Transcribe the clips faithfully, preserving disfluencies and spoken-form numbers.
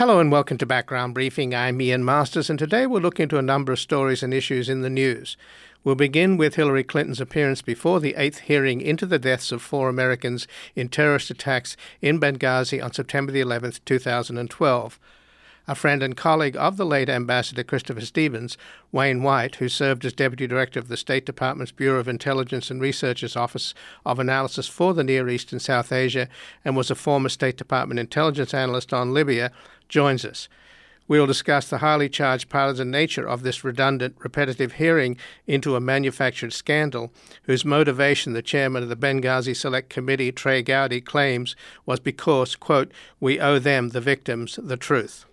Hello and welcome to Background Briefing. I'm Ian Masters, and today we'll look into a number of stories and issues in the news. We'll begin with Hillary Clinton's appearance before the eighth hearing into the deaths of four Americans in terrorist attacks in Benghazi on September the eleventh, two thousand twelve. A friend and colleague of the late Ambassador Christopher Stevens, Wayne White, who served as Deputy Director of the State Department's Bureau of Intelligence and Research's Office of Analysis for the Near East and South Asia and was a former State Department intelligence analyst on Libya, joins us. We'll discuss the highly charged partisan nature of this redundant, repetitive hearing into a manufactured scandal, whose motivation the chairman of the Benghazi Select Committee, Trey Gowdy, claims was because, quote, we owe them, the victims, the truth.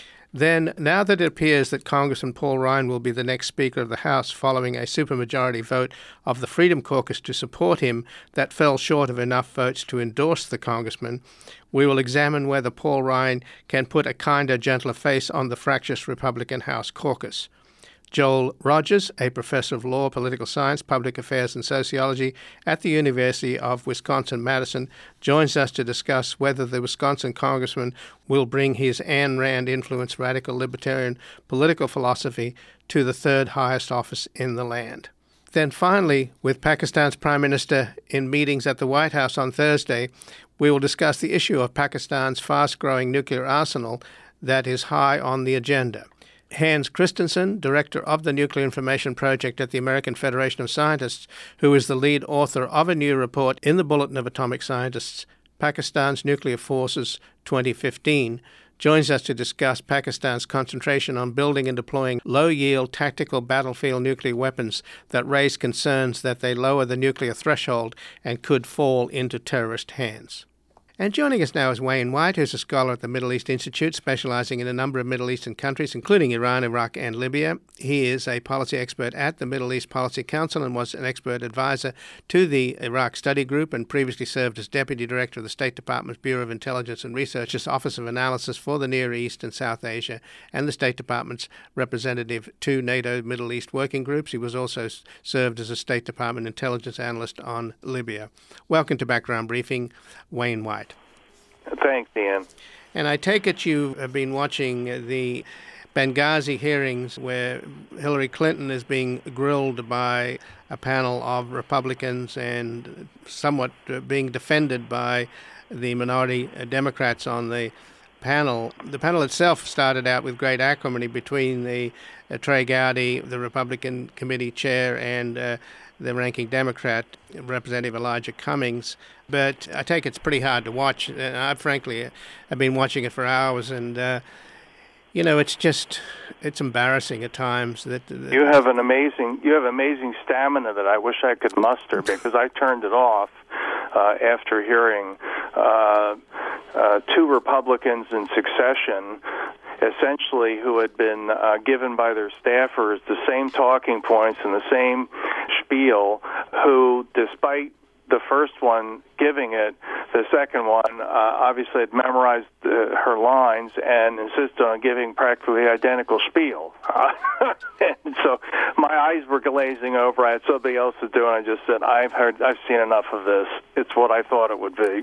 Then, now that it appears that Congressman Paul Ryan will be the next Speaker of the House following a supermajority vote of the Freedom Caucus to support him that fell short of enough votes to endorse the congressman, we will examine whether Paul Ryan can put a kinder, gentler face on the fractious Republican House caucus. Joel Rogers, a professor of law, political science, public affairs, and sociology at the University of Wisconsin-Madison, joins us to discuss whether the Wisconsin congressman will bring his Ayn Rand-influenced radical libertarian political philosophy to the third highest office in the land. Then finally, with Pakistan's Prime Minister in meetings at the White House on Thursday, we will discuss the issue of Pakistan's fast-growing nuclear arsenal that is high on the agenda. Hans Christensen, director of the Nuclear Information Project at the American Federation of Scientists, who is the lead author of a new report in the Bulletin of Atomic Scientists, Pakistan's Nuclear Forces twenty fifteen, joins us to discuss Pakistan's concentration on building and deploying low-yield tactical battlefield nuclear weapons that raise concerns that they lower the nuclear threshold and could fall into terrorist hands. And joining us now is Wayne White, who's a scholar at the Middle East Institute, specializing in a number of Middle Eastern countries, including Iran, Iraq, and Libya. He is a policy expert at the Middle East Policy Council and was an expert advisor to the Iraq Study Group and previously served as Deputy Director of the State Department's Bureau of Intelligence and Research's Office of Analysis for the Near East and South Asia and the State Department's representative to NATO Middle East working groups. He was also served as a State Department intelligence analyst on Libya. Welcome to Background Briefing, Wayne White. Thanks, Ian. And I take it you have been watching the Benghazi hearings where Hillary Clinton is being grilled by a panel of Republicans and somewhat being defended by the minority Democrats on the panel. The panel itself started out with great acrimony between the uh, Trey Gowdy, the Republican committee chair, and uh, the ranking Democrat, Representative Elijah Cummings. But I take it's pretty hard to watch. And I frankly have been watching it for hours, and uh, you know, it's just it's embarrassing at times that, that you have an amazing you have amazing stamina that I wish I could muster, because I turned it off uh, after hearing uh, uh, two Republicans in succession, essentially who had been uh, given by their staffers the same talking points and the same spiel, who, despite the first one giving it, the second one uh, obviously had memorized uh, her lines and insisted on giving practically identical spiel. Uh, and so my eyes were glazing over. I had somebody else to do, and I just said, I've heard, I've seen enough of this. It's what I thought it would be.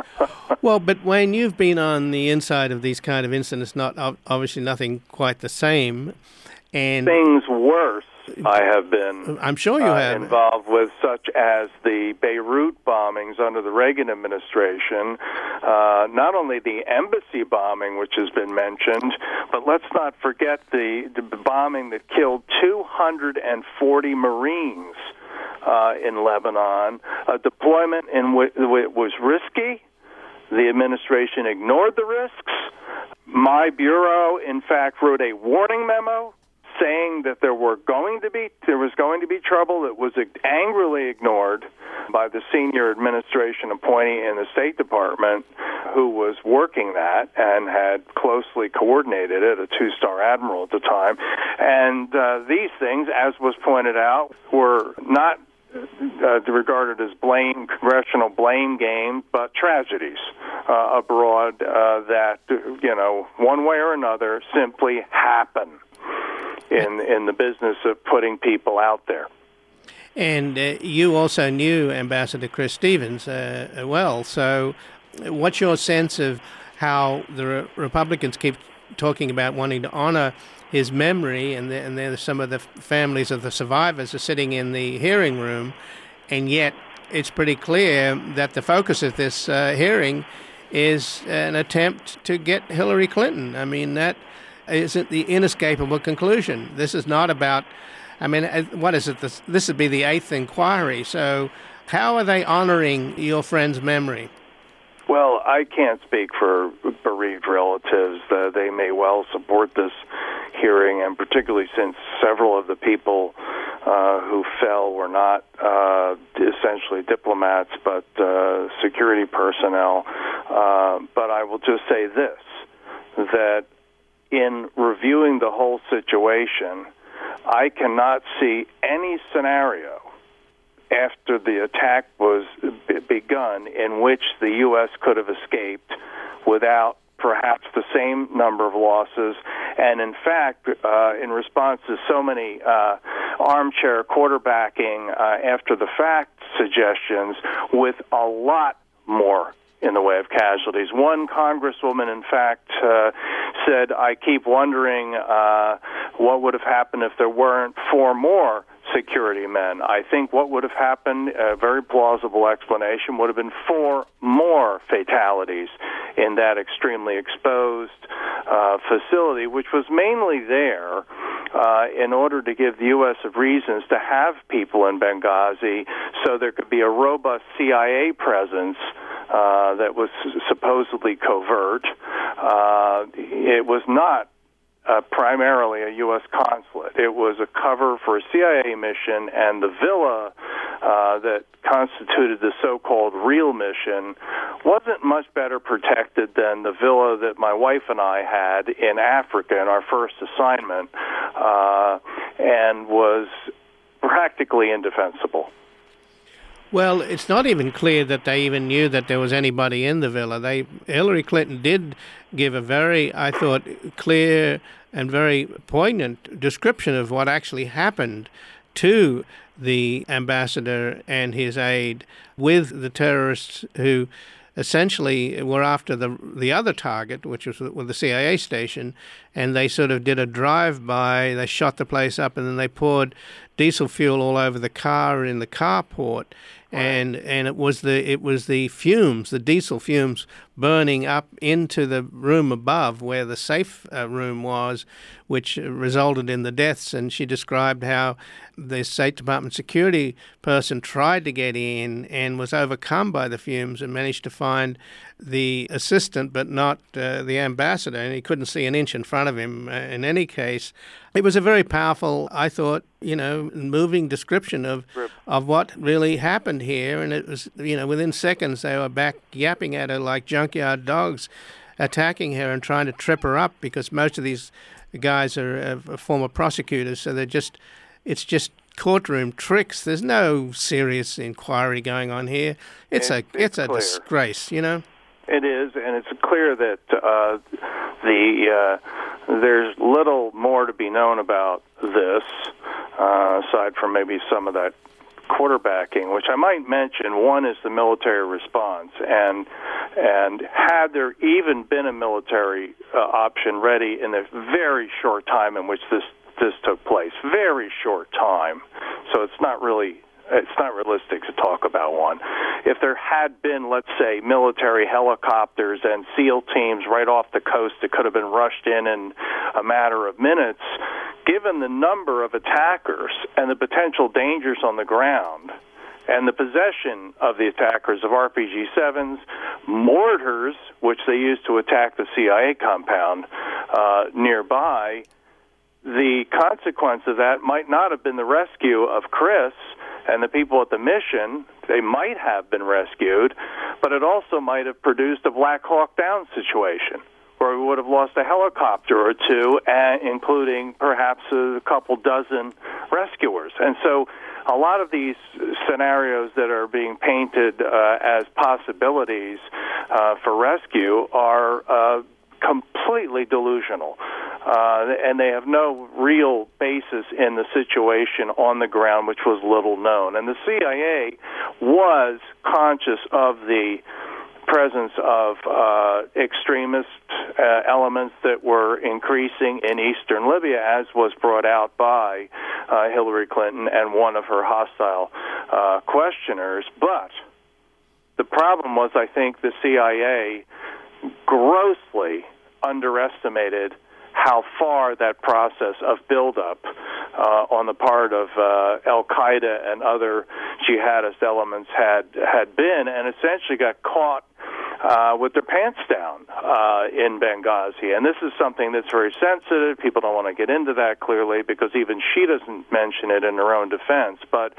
Well, but Wayne, you've been on the inside of these kind of incidents, not obviously nothing quite the same. And things worse. I have been I'm sure you uh, have. involved with, such as the Beirut bombings under the Reagan administration, uh, not only the embassy bombing, which has been mentioned, but let's not forget the, the bombing that killed two hundred forty Marines uh, in Lebanon, a deployment in which it was risky. The administration ignored the risks. My bureau, in fact, wrote a warning memo saying that there were going to be there was going to be trouble that was angrily ignored by the senior administration appointee in the State Department, who was working that and had closely coordinated it, a two-star admiral at the time. And uh, these things, as was pointed out, were not Uh, regarded as blame, congressional blame game, but tragedies uh, abroad uh, that, you know, one way or another simply happen in in the business of putting people out there. And uh, you also knew Ambassador Chris Stevens uh, well, so what's your sense of how the re- Republicans keep talking about wanting to honor his memory, and, the, and there's some of the families of the survivors are sitting in the hearing room, and yet it's pretty clear that the focus of this uh, hearing is an attempt to get Hillary Clinton. I mean, that isn't the inescapable conclusion. This is not about, I mean, what is it? This, this would be the eighth inquiry. So how are they honoring your friend's memory? Well, I can't speak for bereaved relatives. Uh, they may well support this hearing, and particularly since several of the people uh, who fell were not uh, essentially diplomats, but uh, security personnel. Uh, but I will just say this, that in reviewing the whole situation, I cannot see any scenario after the attack was begun in which the U S could have escaped without perhaps the same number of losses. And in fact, uh, in response to so many uh, armchair quarterbacking uh, after the fact suggestions, with a lot more in the way of casualties. One congresswoman, in fact, uh, said, I keep wondering uh, what would have happened if there weren't four more security men. I think what would have happened, a very plausible explanation, would have been four more fatalities in that extremely exposed uh, facility, which was mainly there uh, in order to give the U S reasons to have people in Benghazi so there could be a robust C I A presence uh, that was supposedly covert. Uh, it was not Uh, primarily a U S consulate. It was a cover for a C I A mission, and the villa uh, that constituted the so-called real mission wasn't much better protected than the villa that my wife and I had in Africa in our first assignment, uh, and was practically indefensible. Well, it's not even clear that they even knew that there was anybody in the villa. They Hillary Clinton did give a very, I thought, clear and very poignant description of what actually happened to the ambassador and his aide with the terrorists who essentially were after the the other target, which was with the C I A station, and they sort of did a drive-by. They shot the place up, and then they poured diesel fuel all over the car in the carport. And and it was the it was the fumes, the diesel fumes, burning up into the room above where the safe uh, room was, which resulted in the deaths. And she described how the State Department security person tried to get in and was overcome by the fumes and managed to find the assistant, but not uh, the ambassador, and he couldn't see an inch in front of him. Uh, in any case, it was a very powerful, I thought, you know, moving description of of what really happened here. And it was, you know, within seconds they were back yapping at her like junkyard dogs, attacking her and trying to trip her up, because most of these guys are uh, former prosecutors, so they're just, it's just courtroom tricks. There's no serious inquiry going on here. It's it, a it's, it's a clear. disgrace, you know. It is, and it's clear that uh, the uh, there's little more to be known about this, uh, aside from maybe some of that quarterbacking, which I might mention. One is the military response, and and had there even been a military uh, option ready in the very short time in which this this took place, very short time, so it's not really. It's not realistic to talk about one. If there had been, let's say, military helicopters and SEAL teams right off the coast that could have been rushed in in a matter of minutes, given the number of attackers and the potential dangers on the ground and the possession of the attackers of R P G sevens, mortars, which they used to attack the C I A compound uh, nearby, the consequence of that might not have been the rescue of Chris and the people at the mission. They might have been rescued, but it also might have produced a Black Hawk Down situation where we would have lost a helicopter or two, uh, including perhaps a couple dozen rescuers. And so a lot of these scenarios that are being painted uh, as possibilities uh, for rescue are uh, completely delusional. Uh, and they have no real basis in the situation on the ground, which was little known. And the C I A was conscious of the presence of uh, extremist uh, elements that were increasing in eastern Libya, as was brought out by uh, Hillary Clinton and one of her hostile uh, questioners. But the problem was, I think, the C I A grossly underestimated how far that process of buildup uh, on the part of uh, Al-Qaeda and other jihadist elements had had been, and essentially got caught uh, with their pants down uh, in Benghazi. And this is something that's very sensitive. People don't want to get into that, clearly, because even she doesn't mention it in her own defense. But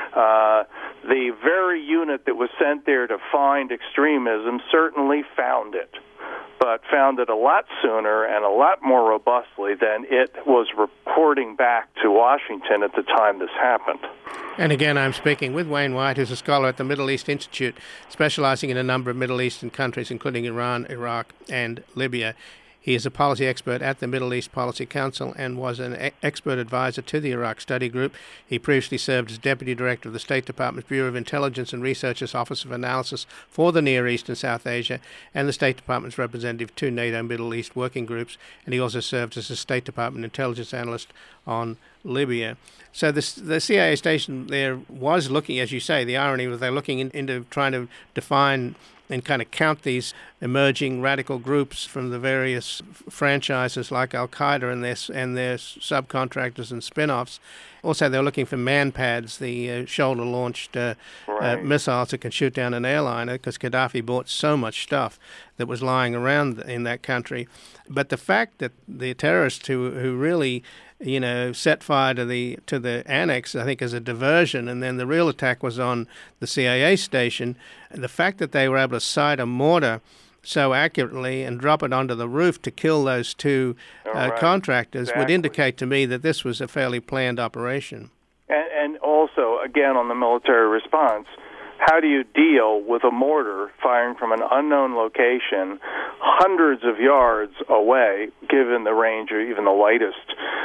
uh, the very unit that was sent there to find extremism certainly found it, but found it a lot sooner and a lot more robustly than it was reporting back to Washington at the time this happened. And again, I'm speaking with Wayne White, who's a scholar at the Middle East Institute, specializing in a number of Middle Eastern countries, including Iran, Iraq, and Libya. He is a policy expert at the Middle East Policy Council and was an e- expert advisor to the Iraq Study Group. He previously served as Deputy Director of the State Department's Bureau of Intelligence and Research's Office of Analysis for the Near East and South Asia, and the State Department's representative to NATO Middle East working groups. And he also served as a State Department intelligence analyst on Libya. So this, the C I A station there was looking, as you say, the irony was they're looking in, into trying to define and kind of count these emerging radical groups from the various franchises like Al-Qaeda and their, and their subcontractors and spin-offs. Also, they're looking for MANPADS, the uh, shoulder-launched uh, right. uh, missiles that can shoot down an airliner, because Gaddafi bought so much stuff that was lying around in that country. But the fact that the terrorists who who really, you know, set fire to the to the annex, I think, as a diversion, and then the real attack was on the C I A station, the fact that they were able to sight a mortar so accurately and drop it onto the roof to kill those two uh, right. contractors exactly. would indicate to me that this was a fairly planned operation. And, and also, again, on the military response, how do you deal with a mortar firing from an unknown location hundreds of yards away, given the range of even the lightest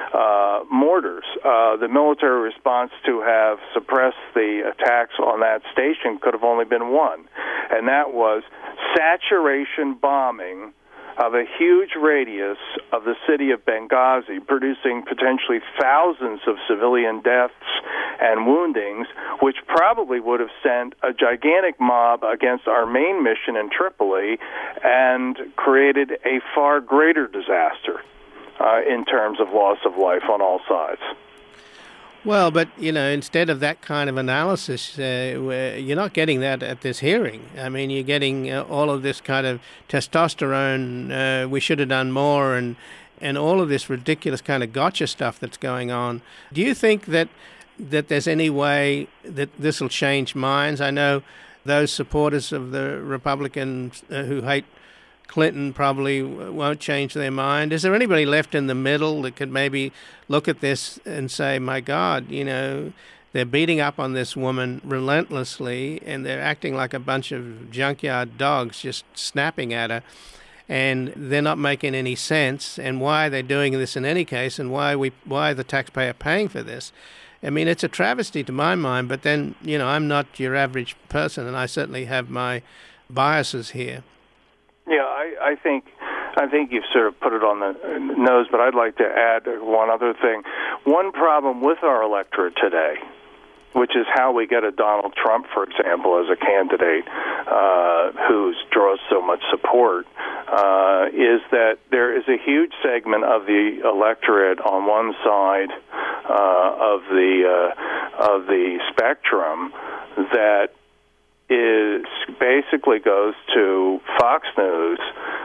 uh, mortars? Uh, the military response to have suppressed the attacks on that station could have only been one, and that was saturation bombing of a huge radius of the city of Benghazi, producing potentially thousands of civilian deaths and woundings, which probably would have sent a gigantic mob against our main mission in Tripoli and created a far greater disaster uh, in terms of loss of life on all sides. Well, but, you know, instead of that kind of analysis, uh, you're not getting that at this hearing. I mean, you're getting uh, all of this kind of testosterone, uh, we should have done more, and, and all of this ridiculous kind of gotcha stuff that's going on. Do you think that that there's any way that this will change minds? I know those supporters of the Republicans uh, who hate Clinton probably won't change their mind. Is there anybody left in the middle that could maybe look at this and say, my God, you know, they're beating up on this woman relentlessly and they're acting like a bunch of junkyard dogs, just snapping at her, and they're not making any sense, and why they're doing this in any case, and why we why the taxpayer paying for this? I mean, it's a travesty to my mind, but then, you know, I'm not your average person, and I certainly have my biases here. Yeah, I, I think I think you've sort of put it on the nose, but I'd like to add one other thing. One problem with our electorate today, which is how we get a Donald Trump, for example, as a candidate uh, who draws so much support, uh, is that there is a huge segment of the electorate on one side uh, of the uh, of the spectrum that is basically goes to Fox News,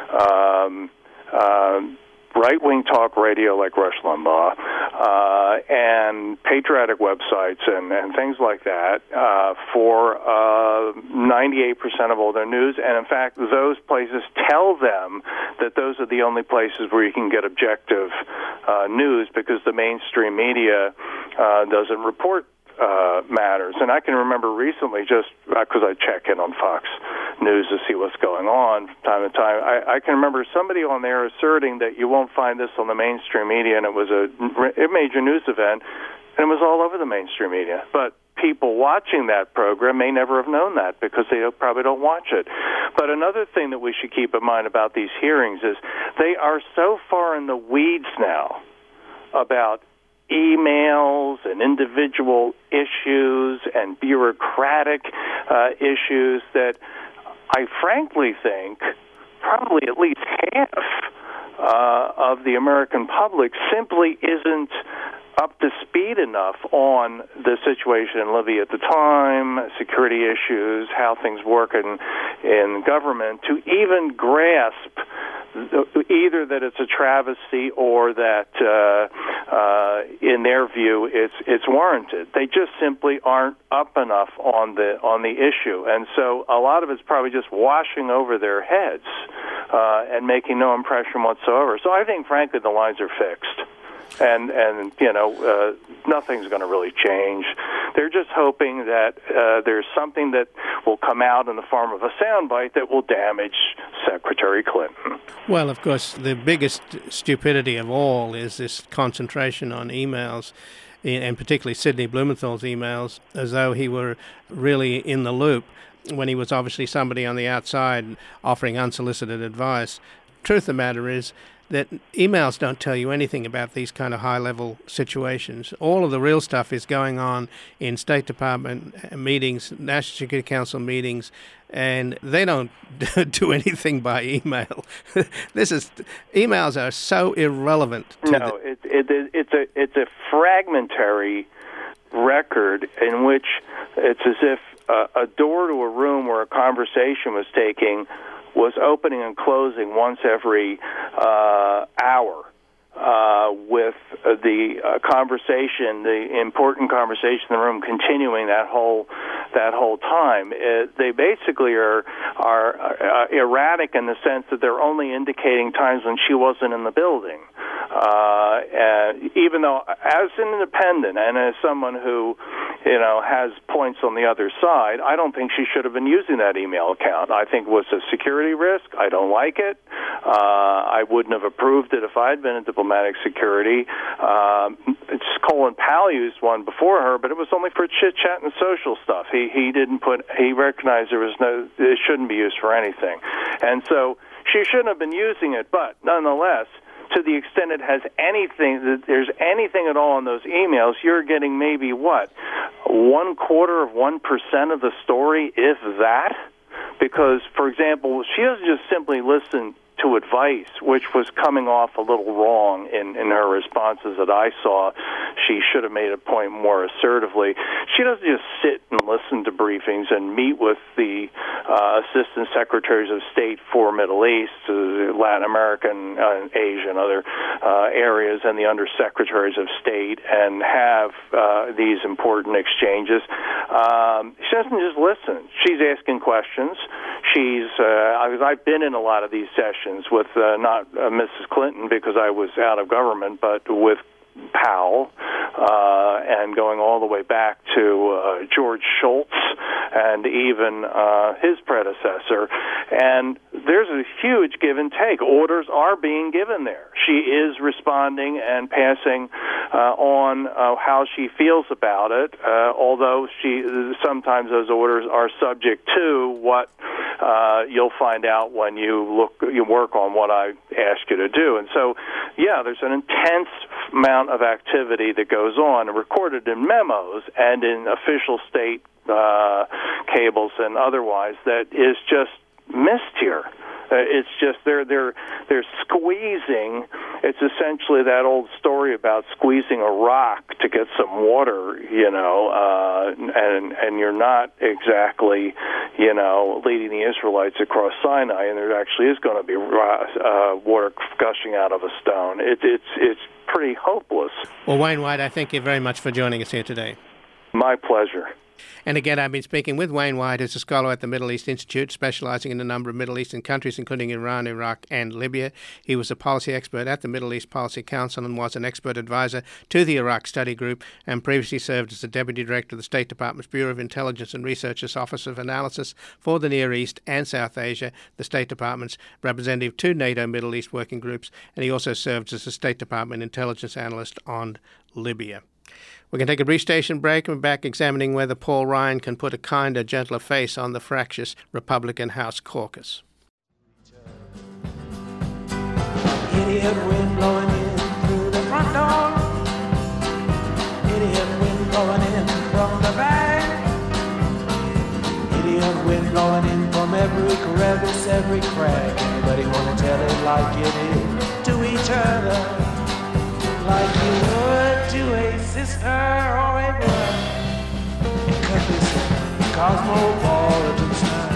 um, uh, right-wing talk radio like Rush Limbaugh, uh, and patriotic websites and, and things like that uh, for uh, ninety-eight percent of all their news. And in fact, those places tell them that those are the only places where you can get objective uh, news, because the mainstream media uh, doesn't report Uh, matters. And I can remember recently, just because uh, I check in on Fox news to see what's going on from time to time. I, I can remember somebody on there asserting that you won't find this on the mainstream media, and it was a, a major news event, and it was all over the mainstream media. But people watching that program may never have known that because they probably don't watch it. But another thing that we should keep in mind about these hearings is they are so far in the weeds now about emails and individual issues and bureaucratic uh, issues that I frankly think probably at least half uh, of the American public simply isn't up to speed enough on the situation in Libya at the time, security issues, how things work in, in government, to even grasp either that it's a travesty or that, uh, uh, in their view, it's it's warranted. They just simply aren't up enough on the on the issue, and so a lot of it's probably just washing over their heads uh, and making no impression whatsoever. So I think, frankly, the lines are fixed. And, and you know, uh, nothing's going to really change. They're just hoping that uh, there's something that will come out in the form of a soundbite that will damage Secretary Clinton. Well, of course, the biggest stupidity of all is this concentration on emails, and particularly Sidney Blumenthal's emails, as though he were really in the loop when he was obviously somebody on the outside offering unsolicited advice. Truth of the matter is that emails don't tell you anything about these kind of high-level situations. All of the real stuff is going on in State Department meetings, National Security Council meetings, and they don't do anything by email. This is emails are so irrelevant. To no, the, it, it, it's a it's a fragmentary record in which it's as if uh, a door to a room where a conversation was taking was opening and closing once every uh, hour uh, with uh, the uh, conversation, the important conversation in the room continuing that whole that whole time. It, they basically are are uh, erratic in the sense that they're only indicating times when she wasn't in the building. Uh, and even though, as an independent and as someone who, you know, has points on the other side, I don't think she should have been using that email account. I think it was a security risk. I don't like it. Uh, I wouldn't have approved it if I had been in diplomatic security. Um, Colin Powell used one before her, but it was only for chit chat and social stuff. He he didn't put. He recognized there was no. It shouldn't be used for anything, and so she shouldn't have been using it. But nonetheless, to the extent it has anything, that there's anything at all in those emails, you're getting maybe what, one quarter of one percent of the story, if that. Because, for example, she doesn't just simply listen to advice, which was coming off a little wrong in, in her responses that I saw. She should have made a point more assertively. She doesn't just sit and listen to briefings and meet with the uh, assistant secretaries of state for Middle East, uh, Latin America, and uh, Asia, and other uh, areas, and the undersecretaries of state, and have uh, these important exchanges. Um, she doesn't just listen. She's asking questions. She's, uh, I've been in a lot of these sessions with uh, not uh, Missus Clinton because I was out of government, but with Powell, uh, and going all the way back to uh, George Shultz and even uh, his predecessor. And there's a huge give and take. Orders are being given there. She is responding and passing uh, on uh, how she feels about it, uh, although she sometimes those orders are subject to what uh, you'll find out when you look, you work on what I ask you to do. And so, yeah, there's an intense amount of activity that goes on, recorded in memos and in official state uh, cables and otherwise, that is just missed here. Uh, it's just they're they're they're squeezing. It's essentially that old story about squeezing a rock to get some water, you know, uh, and and you're not exactly, you know, leading the Israelites across Sinai, and there actually is going to be uh, water gushing out of a stone. It, it's it's pretty hopeless. Well, Wayne White, I thank you very much for joining us here today. My pleasure. And again, I've been speaking with Wayne White, who's a scholar at the Middle East Institute, specializing in a number of Middle Eastern countries, including Iran, Iraq, and Libya. He was a policy expert at the Middle East Policy Council and was an expert advisor to the Iraq Study Group, and previously served as the Deputy Director of the State Department's Bureau of Intelligence and Research's Office of Analysis for the Near East and South Asia, the State Department's representative to NATO Middle East working groups, and he also served as a State Department intelligence analyst on Libya. We're going to take a brief station break and we're back examining whether Paul Ryan can put a kinder, gentler face on the fractious Republican House caucus. Idiot wind blowing in through the front door. Idiot wind blowing in from the back. Idiot wind blowing in from every crevice, every crack. Anybody want to tell it like it is to each other? Like you would to a sister or a brother. It could be some cosmopolitan style.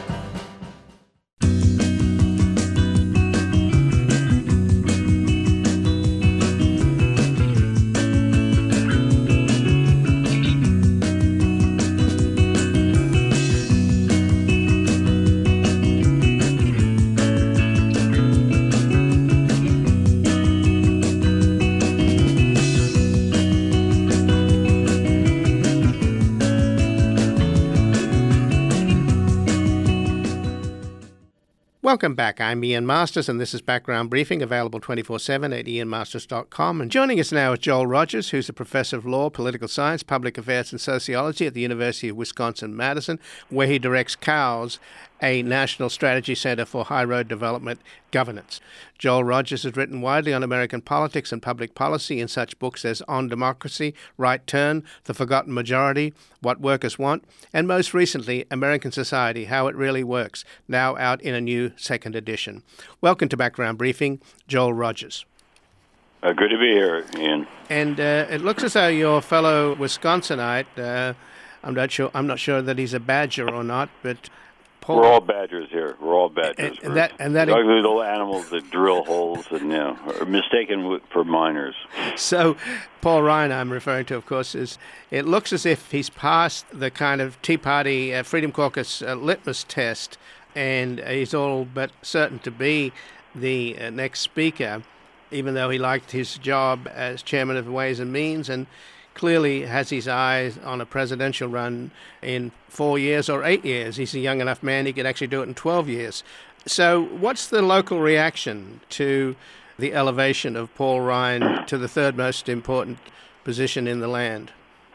Welcome back. I'm Ian Masters, and this is Background Briefing, available twenty-four seven at ian masters dot com. And joining us now is Joel Rogers, who's a professor of law, political science, public affairs, and sociology at the University of Wisconsin-Madison, where he directs COWS, a National Strategy Center for High Road Development Governance. Joel Rogers has written widely on American politics and public policy in such books as On Democracy, Right Turn, The Forgotten Majority, What Workers Want, and most recently, American Society, How It Really Works, now out in a new second edition. Welcome to Background Briefing, Joel Rogers. Uh, good to be here, Ian. And uh, it looks as though your fellow Wisconsinite, uh, I'm not sure. I'm not sure that he's a Badger or not, but Paul, we're all badgers here. We're all badgers. And, and that, and that ugly little animals that drill holes and, you know, are mistaken for miners. So, Paul Ryan, I'm referring to, of course, is it looks as if he's passed the kind of Tea Party uh, Freedom Caucus uh, litmus test, and he's all but certain to be the uh, next speaker, even though he liked his job as chairman of Ways and Means, and clearly has his eyes on a presidential run in four years or eight years. He's a young enough man, he could actually do it in twelve years. So what's the local reaction to the elevation of Paul Ryan to the third most important position in the land?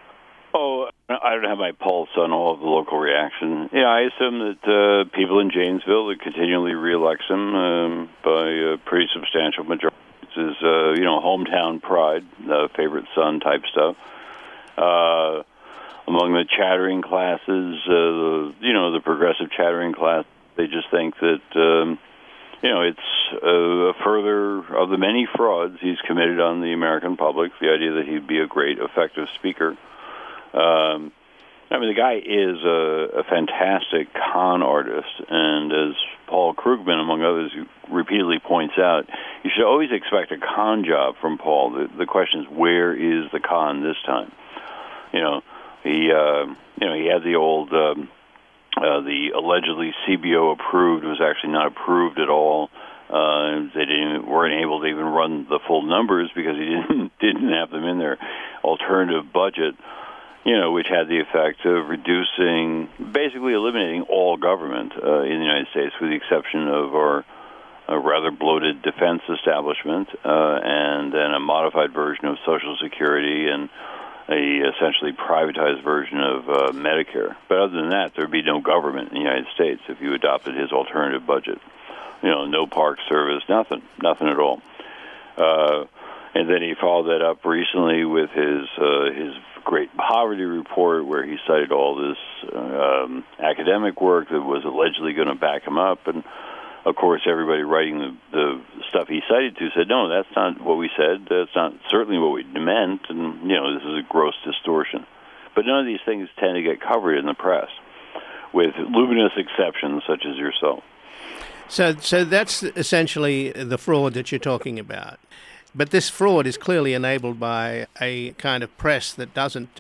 Oh, I don't have my pulse on all of the local reaction. Yeah, I assume that uh, people in Janesville that continually re-elect him um, by a pretty substantial majority. This is, uh, you know, hometown pride, uh, favorite son type stuff. Uh, among the chattering classes, uh, the, you know, the progressive chattering class, they just think that, um, you know, it's uh, a further of the many frauds he's committed on the American public, the idea that he'd be a great, effective speaker. Um, I mean, the guy is a, a fantastic con artist, and as Paul Krugman, among others, repeatedly points out, you should always expect a con job from Paul. The, the question is, where is the con this time? You know, he, uh, you know, he had the old, um, uh, the allegedly C B O approved was actually not approved at all. Uh, they didn't weren't able to even run the full numbers because he didn't didn't have them in their alternative budget. You know, which had the effect of reducing, basically eliminating all government uh, in the United States, with the exception of our uh, rather bloated defense establishment uh, and then a modified version of Social Security and a essentially privatized version of uh, Medicare. But other than that, there'd be no government in the United States if you adopted his alternative budget. You know, no park service, nothing, nothing at all. Uh, and then he followed that up recently with his uh, his Great Poverty Report, where he cited all this um, academic work that was allegedly going to back him up. And, of course, everybody writing the, the stuff he cited to said, no, that's not what we said. That's not certainly what we meant. And, you know, this is a gross distortion. But none of these things tend to get covered in the press, with luminous exceptions such as yourself. So, so that's essentially the fraud that you're talking about. But this fraud is clearly enabled by a kind of press that doesn't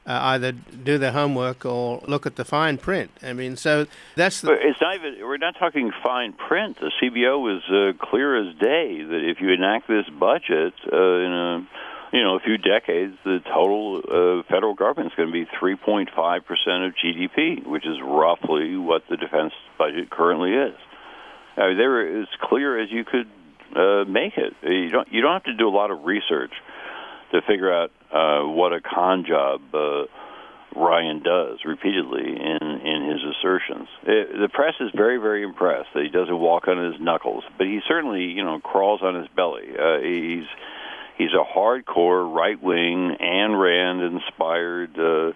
uh, either do their homework or look at the fine print. I mean, so that's the... It's not even, we're not talking fine print. The C B O was uh, clear as day that if you enact this budget uh, in a, you know, a few decades, the total uh, federal government is going to be three point five percent of G D P, which is roughly what the defense budget currently is. I mean, they were as clear as you could uh, make it. You don't, you don't have to do a lot of research to figure out uh, what a con job uh, Ryan does repeatedly in, in his assertions. It, the press is very, very impressed that he doesn't walk on his knuckles, but he certainly, you know, crawls on his belly. Uh, he's he's a hardcore right-wing, Ayn Rand-inspired, uh,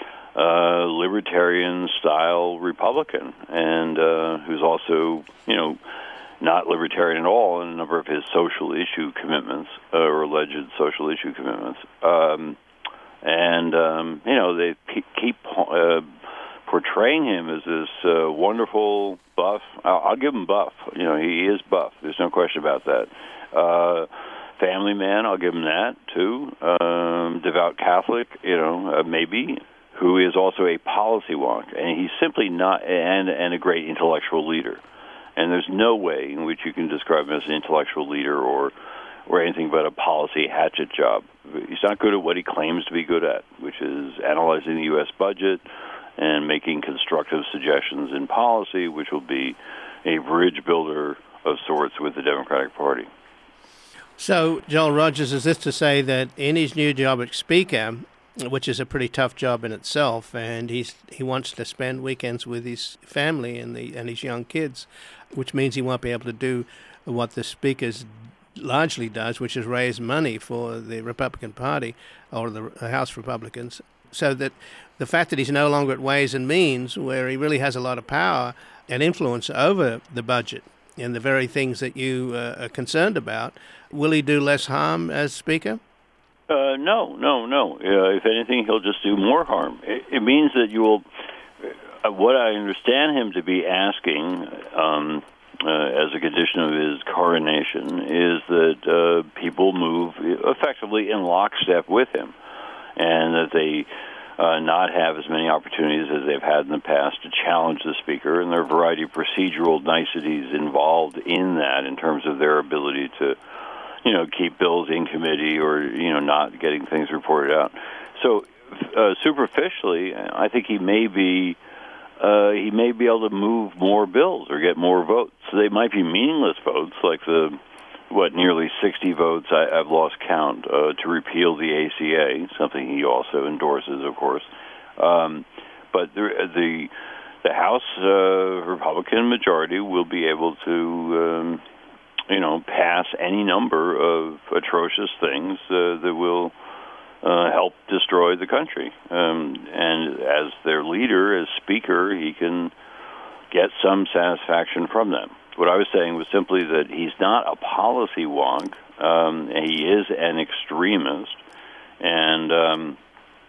uh, libertarian-style Republican, and uh, who's also, you know, not libertarian at all in a number of his social issue commitments, uh, or alleged social issue commitments. Um, and, um, you know, they p- keep uh, portraying him as this uh, wonderful buff. I'll, I'll give him buff. You know, he is buff. There's no question about that. Uh, family man, I'll give him that, too. Um, devout Catholic, you know, uh, maybe, who is also a policy wonk. And he's simply not, and, and a great intellectual leader. And there's no way in which you can describe him as an intellectual leader or or anything but a policy hatchet job. He's not good at what he claims to be good at, which is analyzing the U S budget and making constructive suggestions in policy, which will be a bridge builder of sorts with the Democratic Party. So, Joel Rogers, is this to say that in his new job as Speaker, which is a pretty tough job in itself, and he's he wants to spend weekends with his family and the and his young kids, which means he won't be able to do what the Speaker largely does, which is raise money for the Republican Party or the House Republicans, so that the fact that he's no longer at Ways and Means, where he really has a lot of power and influence over the budget and the very things that you uh, are concerned about, will he do less harm as Speaker? Uh, no, no, no. Uh, if anything, he'll just do more harm. It, it means that you will. Uh, what I understand him to be asking, um, uh, as a condition of his coronation, is that uh, people move effectively in lockstep with him, and that they uh, not have as many opportunities as they've had in the past to challenge the Speaker. And there are a variety of procedural niceties involved in that, in terms of their ability to, you know, keep bills in committee or, you know, not getting things reported out. So uh, superficially, I think he may be uh, he may be able to move more bills or get more votes. So they might be meaningless votes, like the, what, nearly sixty votes, I, I've lost count, uh, to repeal the A C A, something he also endorses, of course. Um, but the, the, the House uh, Republican majority will be able to... Um, you know, pass any number of atrocious things uh, that will uh, help destroy the country. Um, and as their leader, as Speaker, he can get some satisfaction from them. What I was saying was simply that he's not a policy wonk. Um, he is an extremist. And, um,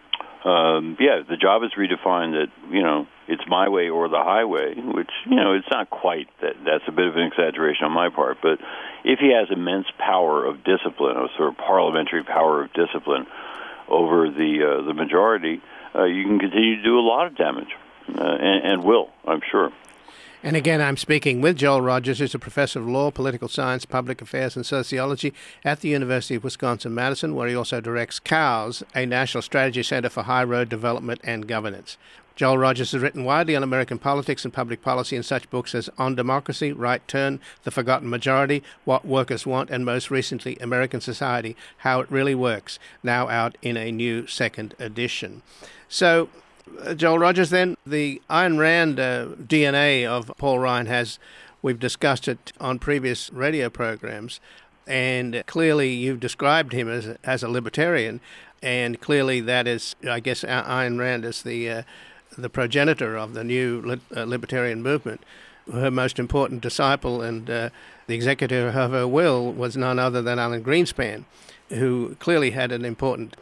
um, yeah, the job is redefined that, you know, it's my way or the highway, which, you know, it's not quite that. That's a bit of an exaggeration on my part. But if he has immense power of discipline, a sort of parliamentary power of discipline over the uh, the majority, uh, you can continue to do a lot of damage, uh, and, and will, I'm sure. And again, I'm speaking with Joel Rogers, who's a professor of law, political science, public affairs, and sociology at the University of Wisconsin-Madison, where he also directs COWS, a National Strategy Center for High Road Development and Governance. Joel Rogers has written widely on American politics and public policy in such books as On Democracy, Right Turn, The Forgotten Majority, What Workers Want, and most recently, American Society, How It Really Works, now out in a new second edition. So, uh, Joel Rogers, then, the Ayn Rand uh, D N A of Paul Ryan has, we've discussed it on previous radio programs, and clearly you've described him as a, as a libertarian, and clearly that is, I guess, Ayn Rand is the... Uh, the progenitor of the new li- uh, libertarian movement. Her most important disciple and uh, the executor of her will was none other than Alan Greenspan, who clearly had an important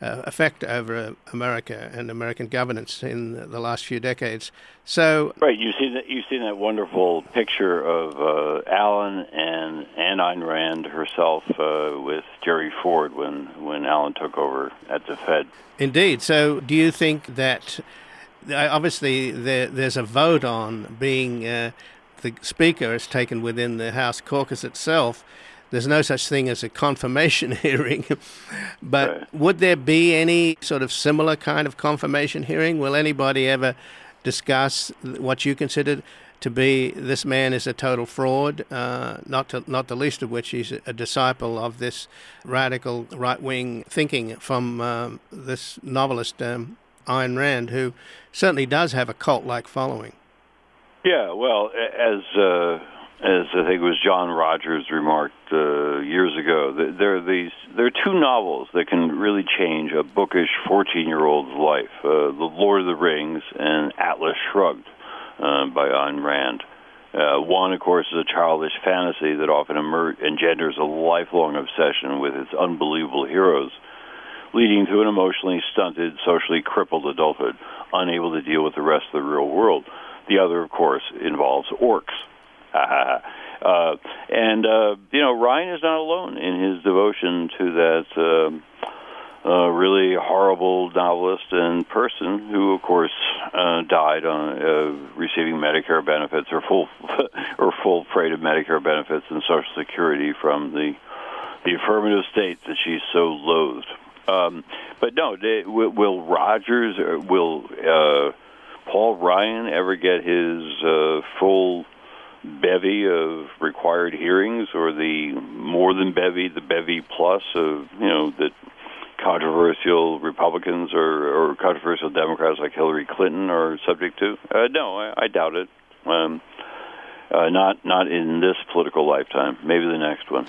uh, effect over uh, America and American governance in the last few decades. So, right, you've seen that. You've seen that wonderful picture of uh, Allen and and Ayn Rand herself uh, with Jerry Ford when when Allen took over at the Fed. Indeed. So, do you think that obviously there, there's a vote on being uh, the speaker is taken within the House caucus itself? There's no such thing as a confirmation hearing, but right. Would there be any sort of similar kind of confirmation hearing? Will anybody ever discuss what you consider to be this man is a total fraud, uh, not to, not the least of which he's a disciple of this radical right-wing thinking from um, this novelist um, Ayn Rand, who certainly does have a cult-like following? Yeah, well, as uh, as I think it was John Rogers remarked uh, years ago, there are these there are two novels that can really change a bookish fourteen-year-old's life: uh, The Lord of the Rings and Atlas Shrugged uh, by Ayn Rand. Uh, one, of course, is a childish fantasy that often emer- engenders a lifelong obsession with its unbelievable heroes, leading to an emotionally stunted, socially crippled adulthood, unable to deal with the rest of the real world. The other, of course, involves orcs. uh, and, uh, you know, Ryan is not alone in his devotion to that uh, uh, really horrible novelist and person who, of course, uh, died on uh, receiving Medicare benefits or full or full freight of Medicare benefits and Social Security from the, the affirmative state that she so loathed. Um, but no, they, will, will Rogers, or will uh, Paul Ryan ever get his uh, full bevy of required hearings, or the more than bevy, the bevy plus of, you know, that controversial Republicans or, or controversial Democrats like Hillary Clinton are subject to? Uh, no, I, I doubt it. Um, uh, not not in this political lifetime. Maybe the next one.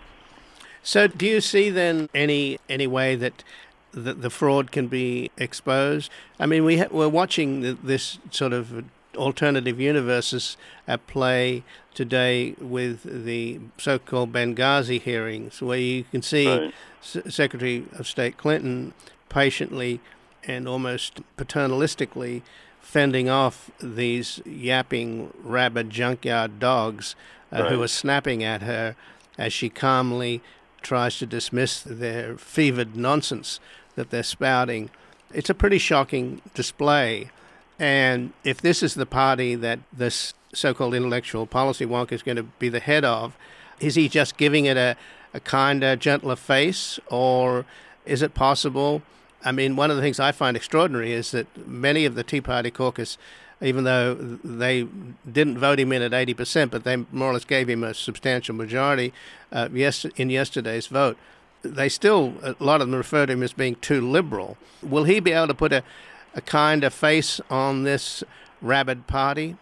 So do you see then any any way that the, the fraud can be exposed? I mean, we ha- we're watching the, this sort of alternative universes at play today with the so-called Benghazi hearings, where you can see right. S- Secretary of State Clinton patiently and almost paternalistically fending off these yapping, rabid junkyard dogs uh, right. who are snapping at her as she calmly tries to dismiss their fevered nonsense that they're spouting. It's a pretty shocking display. And if this is the party that this so-called intellectual policy wonk is going to be the head of, is he just giving it a, a kinder, gentler face, or is it possible? I mean, one of the things I find extraordinary is that many of the Tea Party caucus, even though they didn't vote him in at eighty percent, but they more or less gave him a substantial majority uh, yes, in yesterday's vote, they still, a lot of them refer to him as being too liberal. Will he be able to put a, a kinder face on this rabid party?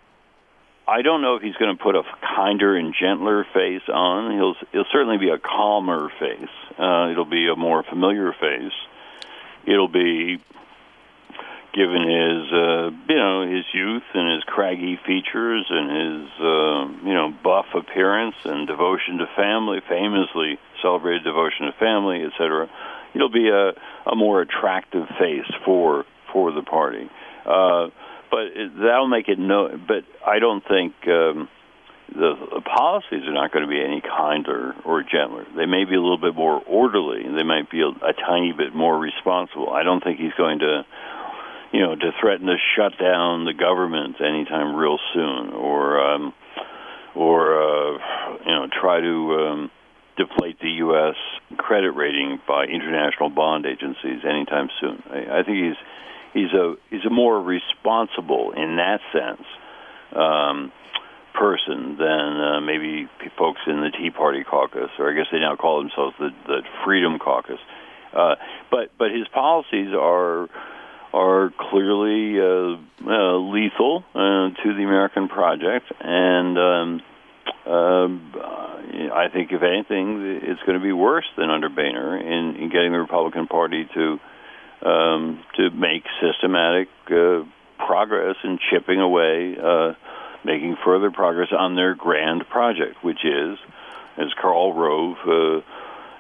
I don't know if he's going to put a kinder and gentler face on. He'll, he'll certainly be a calmer face. Uh, it'll be a more familiar face. It'll be, given his, uh, you know, his youth and his craggy features and his, uh, you know, buff appearance and devotion to family, famously celebrated devotion to family, et cetera. It'll be a, a more attractive face for for the party. Uh, but it, that'll make it no. But I don't think um, the, the policies are not going to be any kinder or gentler. They may be a little bit more orderly. They might be a, a tiny bit more responsible. I don't think he's going to, you know, to threaten to shut down the government anytime real soon, or um, or uh, you know, try to um, deflate the U S credit rating by international bond agencies anytime soon. I, I think he's he's a he's a more responsible in that sense um, person than uh, maybe folks in the Tea Party caucus, or I guess they now call themselves the, the Freedom Caucus. Uh, but but his policies are are clearly uh, uh, lethal uh, to the American project, and um, uh, I think, if anything, it's going to be worse than under Boehner in, in getting the Republican Party to um, to make systematic uh, progress in chipping away, uh, making further progress on their grand project, which is, as Karl Rove uh,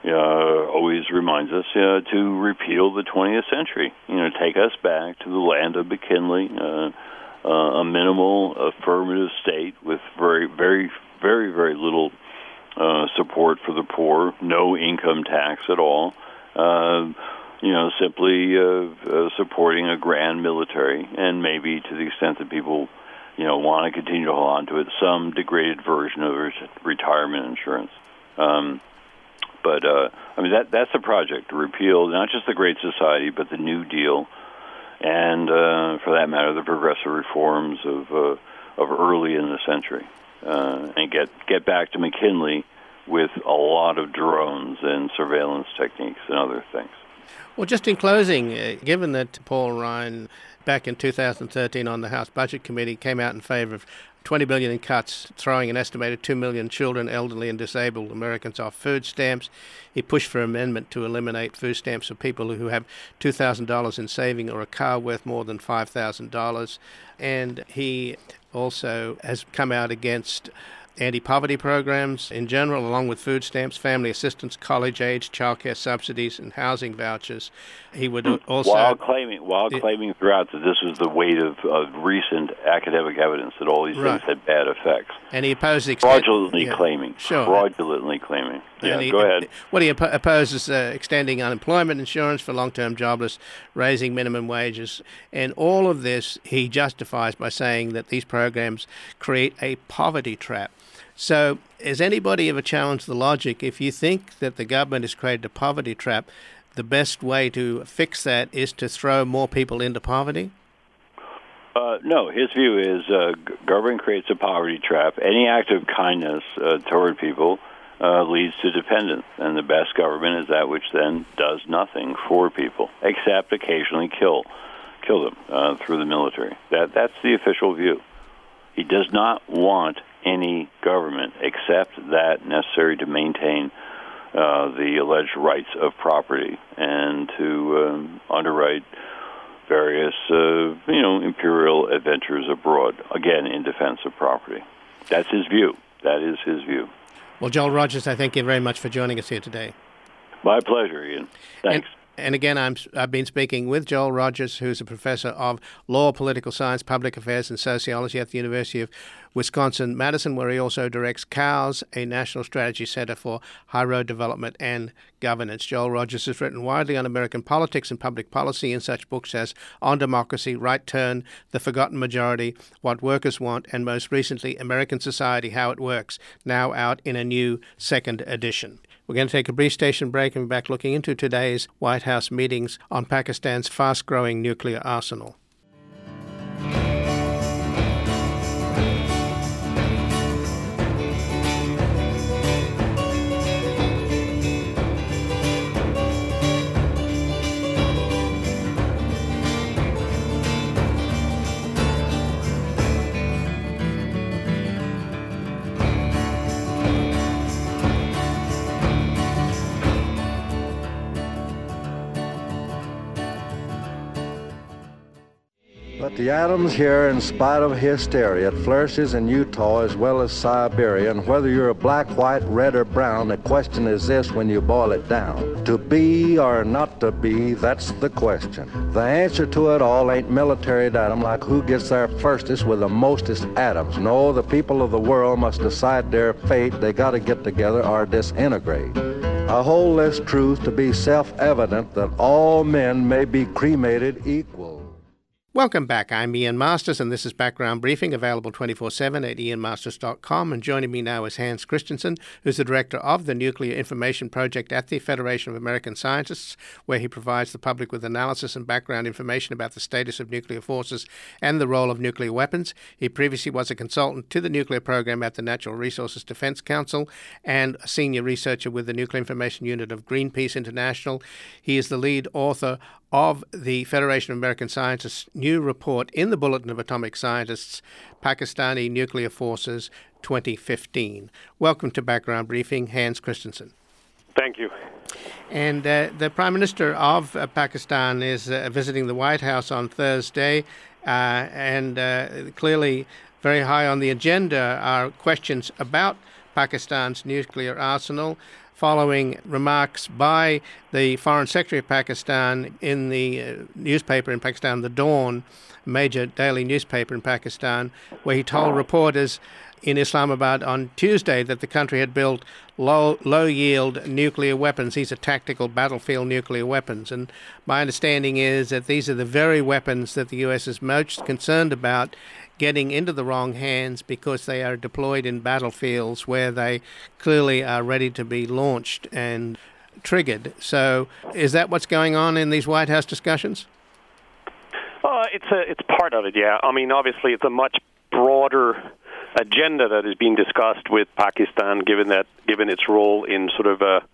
uh, always reminds us uh, to repeal the twentieth century. You know, take us back to the land of McKinley, uh, uh, a minimal affirmative state with very, very, very, very little uh, support for the poor, no income tax at all. Uh, you know, simply uh, uh, supporting a grand military, and maybe to the extent that people, you know, want to continue to hold on to it, some degraded version of ret- retirement insurance. Um, but, uh, I mean, that that's the project, to repeal not just the Great Society, but the New Deal, and, uh, for that matter, the progressive reforms of uh, of early in the century, uh, and get, get back to McKinley with a lot of drones and surveillance techniques and other things. Well, just in closing, uh, given that Paul Ryan, back in two thousand thirteen on the House Budget Committee, came out in favor of twenty billion dollars in cuts, throwing an estimated two million children, elderly and disabled Americans off food stamps. He pushed for an amendment to eliminate food stamps for people who have two thousand dollars in saving or a car worth more than five thousand dollars. And he also has come out against anti-poverty programs in general, along with food stamps, family assistance, college-age childcare subsidies, and housing vouchers. He would also... While claiming while it, claiming throughout that this was the weight of, of recent academic evidence that all these right. things had bad effects. And he opposed... Extent, fraudulently yeah, claiming. Sure. Fraudulently claiming. Yeah, he, go ahead. What he op- opposes uh, extending unemployment insurance for long-term jobless, raising minimum wages, and all of this he justifies by saying that these programs create a poverty trap. So has anybody ever challenged the logic? If you think that the government has created a poverty trap, the best way to fix that is to throw more people into poverty? Uh, no, his view is uh, g- government creates a poverty trap. Any act of kindness uh, toward people uh, leads to dependence, and the best government is that which then does nothing for people, except occasionally kill kill them uh, through the military. That That's the official view. He does not want any government except that necessary to maintain uh, the alleged rights of property and to um, underwrite various, uh, you know, imperial adventures abroad, again, in defense of property. That's his view. That is his view. Well, Joel Rogers, I thank you very much for joining us here today. My pleasure, Ian. Thanks. And- And again, I'm, I've been speaking with Joel Rogers, who's a professor of law, political science, public affairs, and sociology at the University of Wisconsin-Madison, where he also directs COWS, a national strategy center for high road development and governance. Joel Rogers has written widely on American politics and public policy in such books as On Democracy, Right Turn, The Forgotten Majority, What Workers Want, and most recently, American Society, How It Works, now out in a new second edition. We're going to take a brief station break and be back looking into today's White House meetings on Pakistan's fast-growing nuclear arsenal. But the atoms here, in spite of hysteria, it flourishes in Utah as well as Siberia, and whether you're a black, white, red, or brown, the question is this when you boil it down. To be or not to be, that's the question. The answer to it all ain't military datum, like who gets there firstest with the mostest atoms. No, the people of the world must decide their fate. They gotta get together or disintegrate. I hold this truth to be self-evident that all men may be cremated equal. Welcome back. I'm Ian Masters, and this is Background Briefing, available twenty-four seven at ian masters dot com. And joining me now is Hans Christensen, who's the director of the Nuclear Information Project at the Federation of American Scientists, where he provides the public with analysis and background information about the status of nuclear forces and the role of nuclear weapons. He previously was a consultant to the nuclear program at the Natural Resources Defense Council and a senior researcher with the Nuclear Information Unit of Greenpeace International. He is the lead author of the Federation of American Scientists' new report in the Bulletin of Atomic Scientists, Pakistani Nuclear Forces twenty fifteen. Welcome to Background Briefing, Hans Christensen. Thank you. And uh, the Prime Minister of uh, Pakistan is uh, visiting the White House on Thursday, uh, and uh, clearly very high on the agenda are questions about Pakistan's nuclear arsenal, following remarks by the Foreign Secretary of Pakistan in the uh, newspaper in Pakistan, The Dawn, a major daily newspaper in Pakistan, where he told reporters in Islamabad on Tuesday that the country had built low, low-yield nuclear weapons. These are tactical battlefield nuclear weapons. And my understanding is that these are the very weapons that the U S is most concerned about getting into the wrong hands because they are deployed in battlefields where they clearly are ready to be launched and triggered. So is that what's going on in these White House discussions? Uh, it's a, it's part of it, yeah. I mean, obviously, it's a much broader agenda that is being discussed with Pakistan, given that given its role in sort of uh,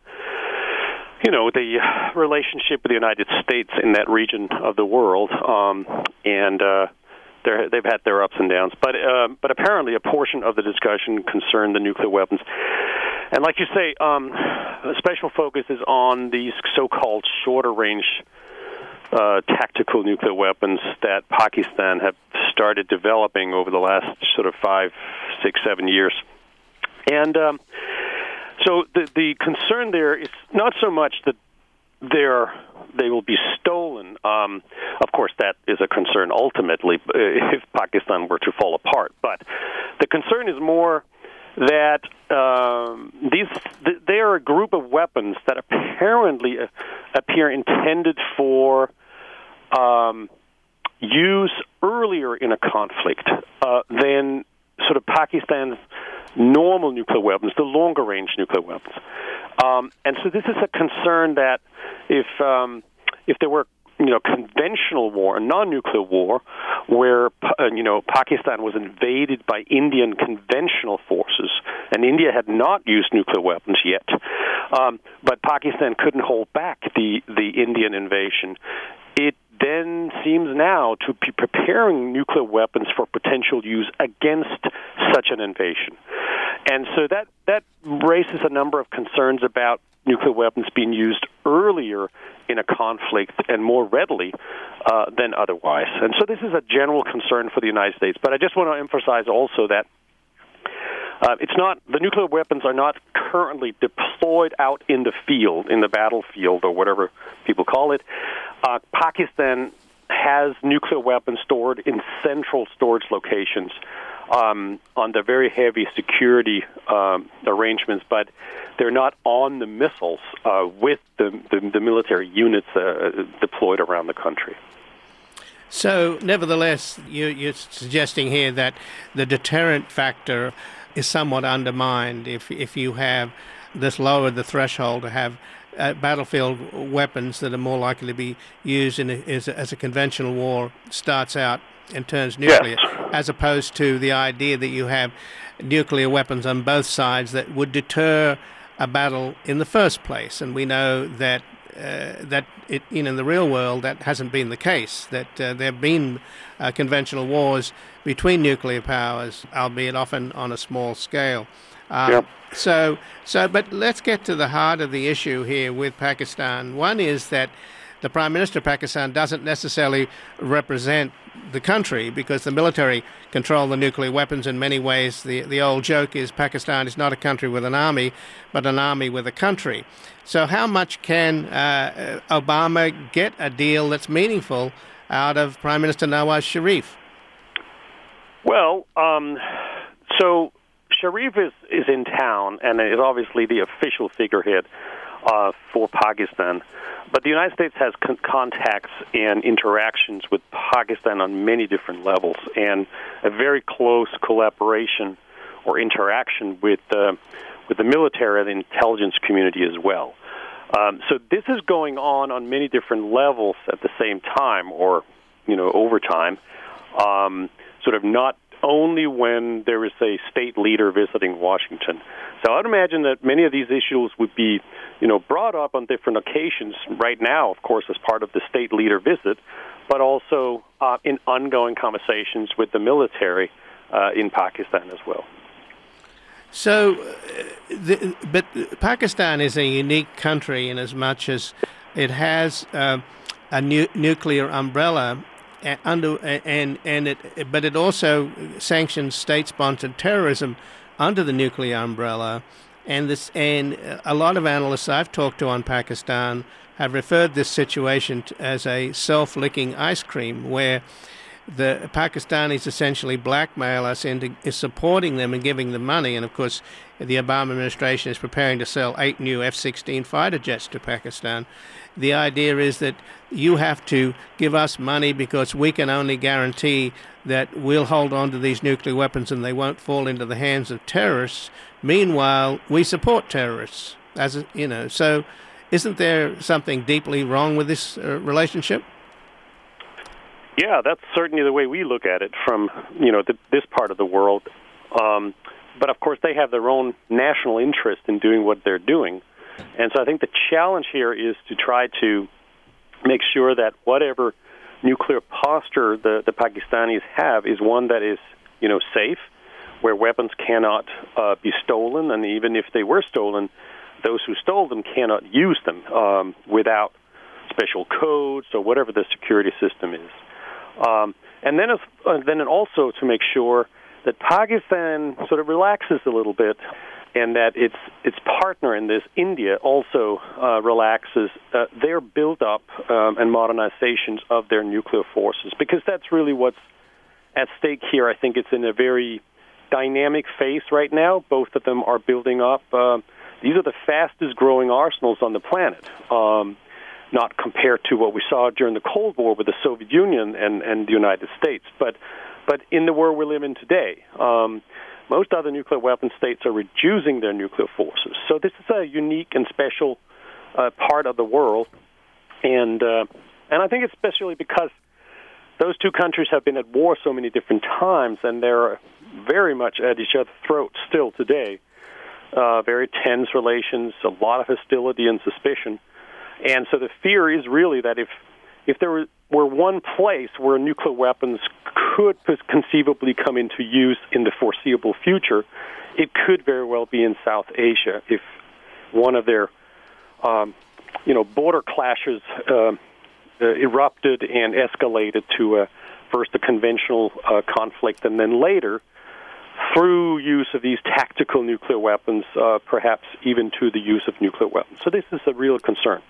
you know the relationship with the United States in that region of the world, um, and uh, they've had their ups and downs. But uh, but apparently, a portion of the discussion concerned the nuclear weapons, and like you say, um, a special focus is on these so-called shorter range Uh, tactical nuclear weapons that Pakistan have started developing over the last sort of five, six, seven years. And um, so the the concern there is not so much that they're, they will be stolen. Um, of course, that is a concern ultimately if Pakistan were to fall apart. But the concern is more that um, these they are a group of weapons that apparently appear intended for um, use earlier in a conflict uh, than sort of Pakistan's normal nuclear weapons, the longer-range nuclear weapons. Um, and so this is a concern that if um, if there were you know, conventional war, a non-nuclear war, where, uh, you know, Pakistan was invaded by Indian conventional forces, and India had not used nuclear weapons yet, um, but Pakistan couldn't hold back the, the Indian invasion. It then seems now to be preparing nuclear weapons for potential use against such an invasion. And so that, that raises a number of concerns about nuclear weapons being used earlier in a conflict and more readily uh, than otherwise. And so this is a general concern for the United States. But I just want to emphasize also that uh, it's not, the nuclear weapons are not currently deployed out in the field, in the battlefield or whatever people call it. Uh, Pakistan has nuclear weapons stored in central storage locations Um, under very heavy security um, arrangements, but they're not on the missiles uh, with the, the, the military units uh, deployed around the country. So, nevertheless, you, you're suggesting here that the deterrent factor is somewhat undermined if if you have this lowered the threshold to have uh, battlefield weapons that are more likely to be used in a, as, a, as a conventional war starts out and turns nuclear, yes, as opposed to the idea that you have nuclear weapons on both sides that would deter a battle in the first place. And we know that uh, that it, you know, in the real world that hasn't been the case. That uh, there have been uh, conventional wars between nuclear powers, albeit often on a small scale. Um, yep. So, so, but let's get to the heart of the issue here with Pakistan. One is that the Prime Minister of Pakistan doesn't necessarily represent the country because the military control the nuclear weapons in many ways. The the old joke is Pakistan is not a country with an army, but an army with a country. So how much can uh, Obama get a deal that's meaningful out of Prime Minister Nawaz Sharif? Well, um, so Sharif is, is in town and is obviously the official figurehead uh, for Pakistan. But the United States has con- contacts and interactions with Pakistan on many different levels, and a very close collaboration or interaction with uh, with the military and the intelligence community as well. Um, so this is going on on many different levels at the same time, or you know, over time. Um, sort of not only when there is a state leader visiting Washington. So I'd imagine that many of these issues would be, you know, brought up on different occasions right now, of course, as part of the state leader visit, but also uh, in ongoing conversations with the military uh, in Pakistan as well. So, uh, the, but Pakistan is a unique country in as much as it has uh, a nu- nuclear umbrella. And under and and it, but it also sanctions state-sponsored terrorism under the nuclear umbrella, And this, and a lot of analysts I've talked to on Pakistan have referred this situation to, as a self-licking ice cream, where the Pakistanis essentially blackmail us into supporting them and giving them money. And of course, the Obama administration is preparing to sell eight new F sixteen fighter jets to Pakistan. The idea is that you have to give us money because we can only guarantee that we'll hold on to these nuclear weapons and they won't fall into the hands of terrorists. Meanwhile, we support terrorists, as a, you know. So, isn't there something deeply wrong with this uh, relationship? Yeah, that's certainly the way we look at it from, you know, the, this part of the world. Um, but of course, they have their own national interest in doing what they're doing. And so I think the challenge here is to try to make sure that whatever nuclear posture the, the Pakistanis have is one that is, you know, safe, where weapons cannot uh, be stolen, and even if they were stolen, those who stole them cannot use them um, without special codes or whatever the security system is. Um, and then, if, uh, then also to make sure that Pakistan sort of relaxes a little bit, and that its its partner in this, India, also uh, relaxes uh, their build-up um, and modernizations of their nuclear forces, because that's really what's at stake here. I think it's in a very dynamic phase right now. Both of them are building up. Uh, these are the fastest-growing arsenals on the planet, um, not compared to what we saw during the Cold War with the Soviet Union and, and the United States, but but in the world we live in today. Um, Most other nuclear weapon states are reducing their nuclear forces. So this is a unique and special uh, part of the world. And uh, and I think it's especially because those two countries have been at war so many different times, and they're very much at each other's throats still today. Uh, very tense relations, a lot of hostility and suspicion. And so the fear is really that if if there were, were one place where nuclear weapons could conceivably come into use in the foreseeable future, it could very well be in South Asia if one of their, um, you know, border clashes uh, uh, erupted and escalated to uh, first a conventional uh, conflict, and then later, through use of these tactical nuclear weapons, uh, perhaps even to the use of nuclear weapons. So this is a real concern.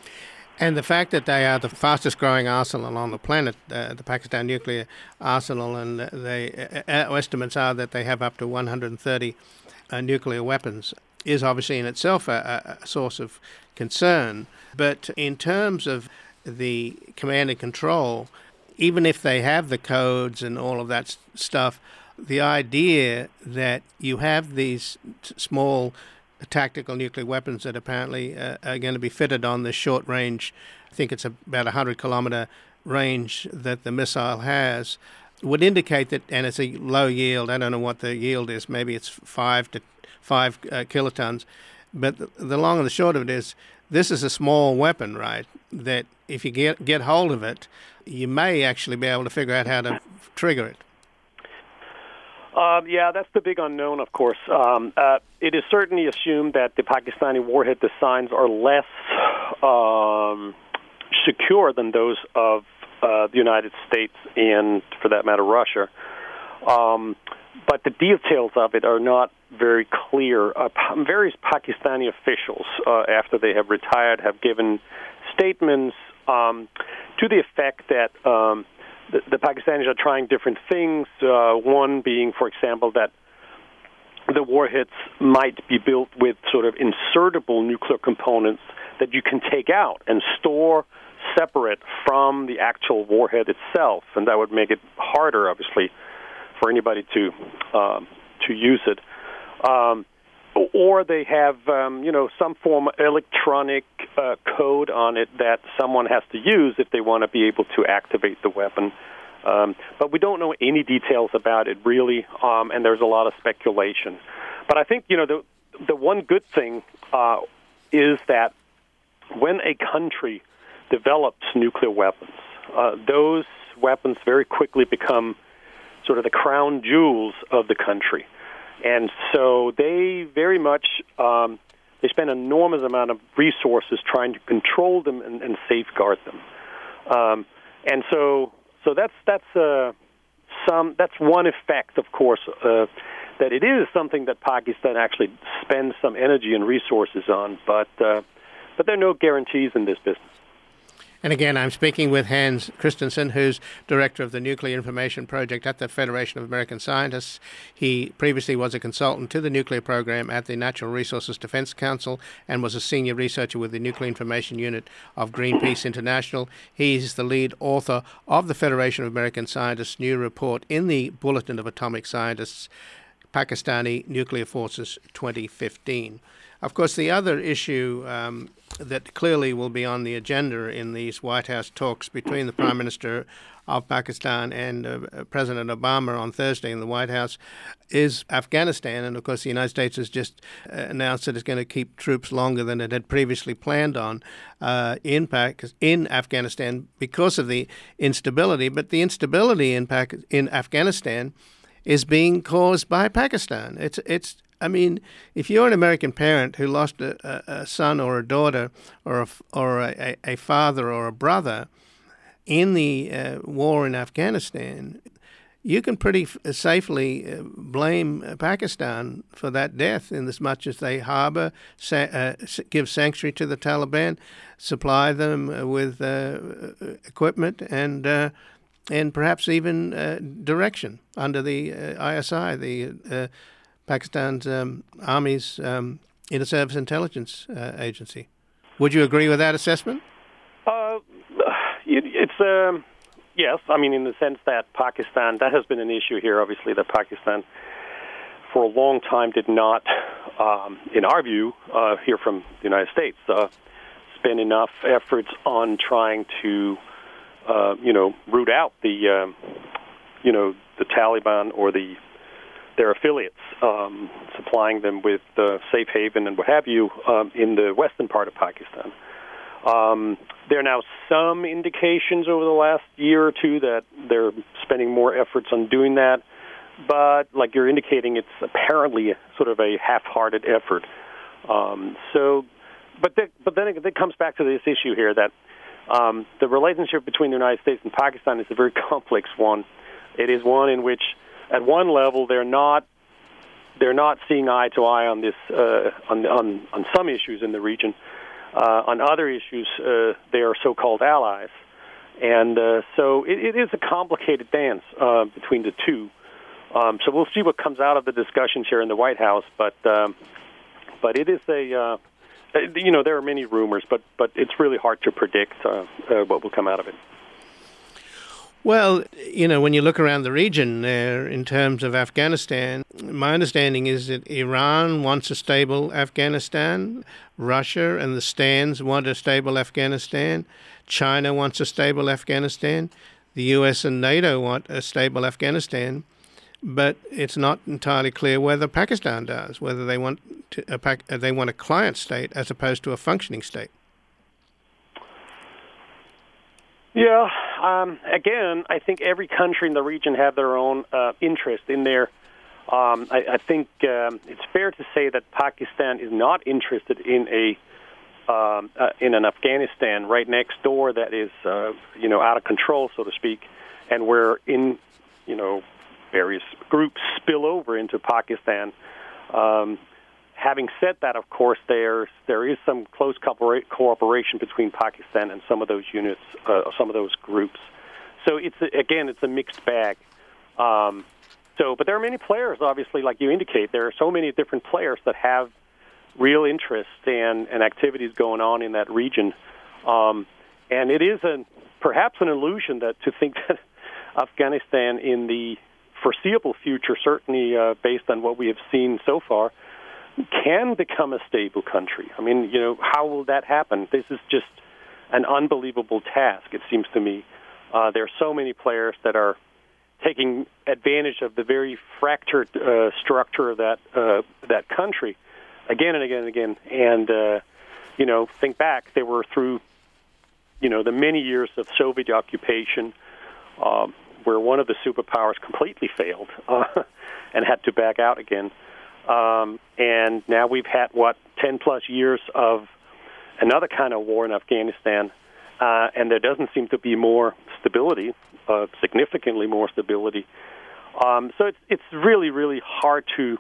And the fact that they are the fastest growing arsenal on the planet, uh, the Pakistan nuclear arsenal, and they, uh, estimates are that they have up to one hundred thirty uh, nuclear weapons, is obviously in itself a, a source of concern. But in terms of the command and control, even if they have the codes and all of that stuff, the idea that you have these t- small tactical nuclear weapons that apparently uh, are going to be fitted on this short range, I think it's about a one hundred kilometer range that the missile has, would indicate that, and it's a low yield, I don't know what the yield is, maybe it's five to five uh, kilotons, but the, the long and the short of it is, this is a small weapon, right, that if you get, get hold of it, you may actually be able to figure out how to trigger it. Um, yeah, that's the big unknown, of course. Um, uh, it is certainly assumed that the Pakistani warhead designs are less um, secure than those of uh, the United States and, for that matter, Russia. Um, but the details of it are not very clear. Uh, various Pakistani officials, uh, after they have retired, have given statements um, to the effect that Um, The, the Pakistanis are trying different things, uh, one being, for example, that the warheads might be built with sort of insertable nuclear components that you can take out and store separate from the actual warhead itself, and that would make it harder, obviously, for anybody to um, to use it. Um, or they have, um, you know, some form of electronic uh, code on it that someone has to use if they want to be able to activate the weapon. Um, but we don't know any details about it, really, um, and there's a lot of speculation. But I think, you know, the the one good thing uh, is that when a country develops nuclear weapons, uh, those weapons very quickly become sort of the crown jewels of the country. And so they very much, um, they spend an enormous amount of resources trying to control them and, and safeguard them. Um, and so so that's that's uh, some that's one effect, of course, uh, that it is something that Pakistan actually spends some energy and resources on, but uh, but there are no guarantees in this business. And again, I'm speaking with Hans Christensen, who's director of the Nuclear Information Project at the Federation of American Scientists. He previously was a consultant to the nuclear program at the Natural Resources Defense Council and was a senior researcher with the Nuclear Information Unit of Greenpeace International. He's the lead author of the Federation of American Scientists' new report in the Bulletin of Atomic Scientists, Pakistani Nuclear Forces twenty fifteen. Of course, the other issue um, that clearly will be on the agenda in these White House talks between the Prime Minister of Pakistan and uh, President Obama on Thursday in the White House is Afghanistan. And, of course, the United States has just uh, announced that it's going to keep troops longer than it had previously planned on uh, in, Pac- in Afghanistan because of the instability. But the instability in, Pac- in Afghanistan is being caused by Pakistan. It's it's. I mean, if you're an American parent who lost a, a, a son or a daughter or a, or a, a father or a brother in the uh, war in Afghanistan, you can pretty f- safely uh, blame Pakistan for that death in as much as they harbor, sa- uh, give sanctuary to the Taliban, supply them with uh, equipment and uh, and perhaps even uh, direction under the uh, I S I, the uh, Pakistan's um, Army's um, Inter-Service Intelligence uh, Agency. Would you agree with that assessment? Uh, it, it's um, yes. I mean, in the sense that Pakistan, that has been an issue here, obviously, that Pakistan for a long time did not, um, in our view, uh, here from the United States, uh, spend enough efforts on trying to, uh, you know, root out the, um, you know, the Taliban or the their affiliates, um, supplying them with uh, safe haven and what have you um, in the western part of Pakistan. Um, there are now some indications over the last year or two that they're spending more efforts on doing that, but like you're indicating, it's apparently sort of a half-hearted effort. Um, so, but, the, but then it, it comes back to this issue here that um, the relationship between the United States and Pakistan is a very complex one. It is one in which at one level, they're not they're not seeing eye to eye on this uh, on, on on some issues in the region. Uh, on other issues, uh, they are so-called allies, and uh, so it, it is a complicated dance uh, between the two. Um, so we'll see what comes out of the discussions here in the White House. But um, but it is a uh, you know there are many rumors, but but it's really hard to predict uh, uh, what will come out of it. Well, you know, when you look around the region there in terms of Afghanistan, my understanding is that Iran wants a stable Afghanistan, Russia and the Stans want a stable Afghanistan, China wants a stable Afghanistan, the U S and NATO want a stable Afghanistan, but it's not entirely clear whether Pakistan does, whether they want to, a, they want a client state as opposed to a functioning state. Yeah, um, again, I think every country in the region have their own uh, interest in there. Um, I, I think um, it's fair to say that Pakistan is not interested in a um, uh, in an Afghanistan right next door that is, uh, you know, out of control, so to speak, and where in, you know, various groups spill over into Pakistan. Um, Having said that, of course, there's there is some close cooperation between Pakistan and some of those units, uh, some of those groups. So it's a, again, it's a mixed bag. Um, so, but there are many players, obviously, like you indicate. There are so many different players that have real interest and, and activities going on in that region, um, and it is a perhaps an illusion that to think that Afghanistan in the foreseeable future, certainly uh, based on what we have seen so far, can become a stable country. I mean, you know, how will that happen? This is just an unbelievable task, it seems to me. Uh, there are so many players that are taking advantage of the very fractured uh, structure of that uh, that country again and again and again. And, uh, you know, think back, they were through, you know, the many years of Soviet occupation um, where one of the superpowers completely failed uh, and had to back out again. Um, and now we've had, what, ten plus years of another kind of war in Afghanistan, uh, and there doesn't seem to be more stability, uh, significantly more stability. Um, so it's it's really, really hard to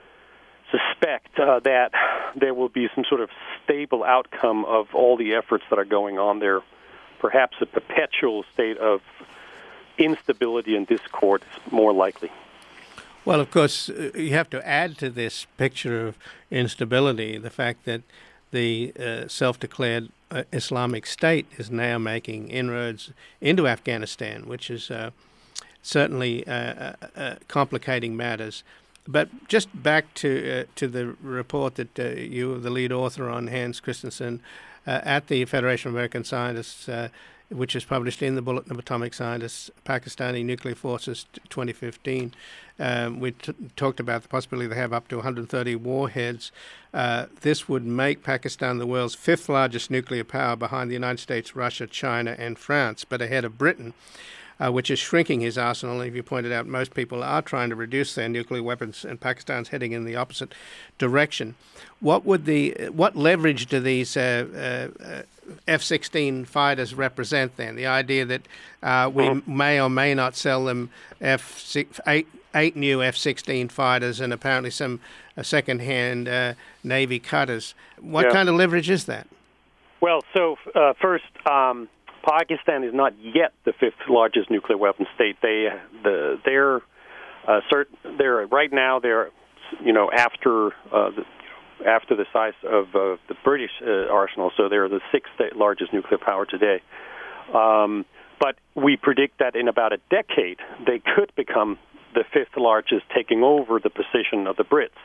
suspect uh, that there will be some sort of stable outcome of all the efforts that are going on there. Perhaps a perpetual state of instability and discord is more likely. Well, of course, you have to add to this picture of instability the fact that the uh, self-declared uh, Islamic State is now making inroads into Afghanistan, which is uh, certainly uh, uh, uh, complicating matters. But just back to uh, to the report that uh, you were the lead author on, Hans Christensen, uh, at the Federation of American Scientists, uh, which is published in the Bulletin of Atomic Scientists, Pakistani Nuclear Forces twenty fifteen. Um, we t- talked about the possibility they have up to one hundred thirty warheads. Uh, this would make Pakistan the world's fifth largest nuclear power behind the United States, Russia, China, and France, but ahead of Britain, uh, which is shrinking his arsenal. And if you pointed out, most people are trying to reduce their nuclear weapons, and Pakistan's heading in the opposite direction. What would the what leverage do these uh, uh, F sixteen fighters represent then? The idea that uh, we mm-hmm. may or may not sell them F six, eight, eight new F sixteen fighters and apparently some uh, second-hand uh, Navy cutters. What yeah. kind of leverage is that? Well, so uh, first, um, Pakistan is not yet the fifth largest nuclear weapon state. They, the, they're, uh, cert, they're right now. They're, you know, after uh, the. after the size of uh, the British uh, arsenal, so they're the sixth largest nuclear power today. Um, but we predict that in about a decade, they could become the fifth largest, taking over the position of the Brits,